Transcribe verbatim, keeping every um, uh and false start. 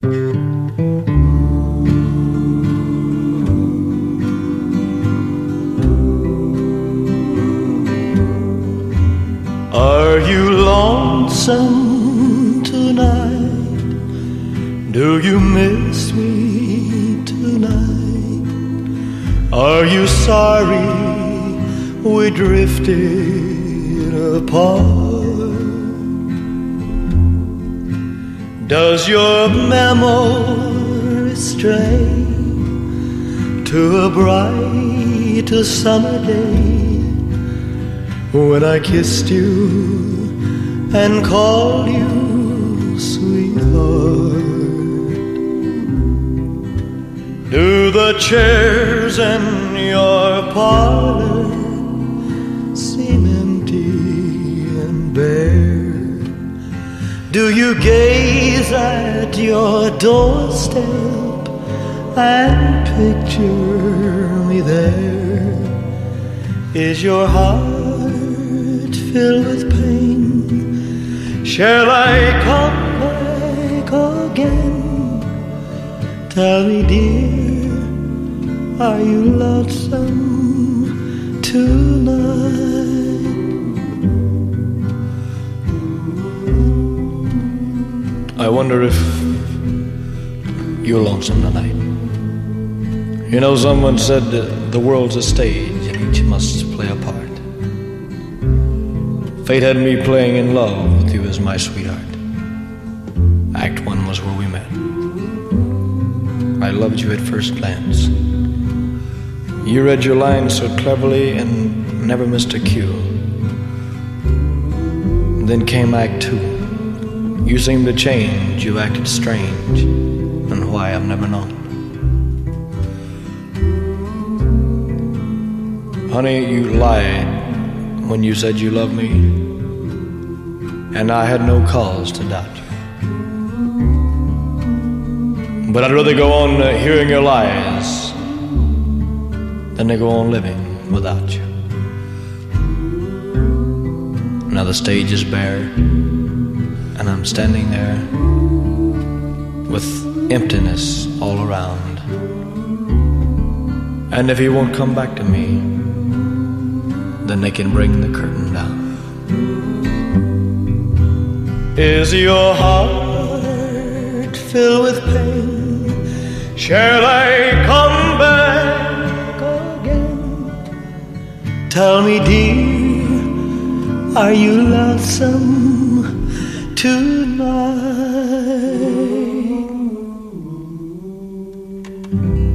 Are you lonesome tonight? Do you miss me tonight? Are you sorry we drifted apart? Does your memory stray to a bright summer day when I kissed you and called you sweetheart? Do the chairs in your parlor seem empty and bare? Do you gaze at your doorstep and picture me there? Is your heart filled with pain? Shall I come back again? Tell me, dear, are you lonesome tonight? I wonder if you're lonesome tonight. You know, someone said that the world's a stage and each must play a part. Fate had me playing in love with you as my sweetheart. Act one was where we met. I loved you at first glance. You read your lines so cleverly and never missed a cue. Then came Act two. You seemed to change, you acted strange, and why I've never known. Honey, you lied when you said you loved me, and I had no cause to doubt you. But I'd rather go on uh, hearing your lies than to go on living without you. Now the stage is bare, and I'm standing there with emptiness all around. And if he won't come back to me, then they can bring the curtain down. Is your heart filled with pain? Shall I come back again? Tell me, dear, are you lonesome tonight?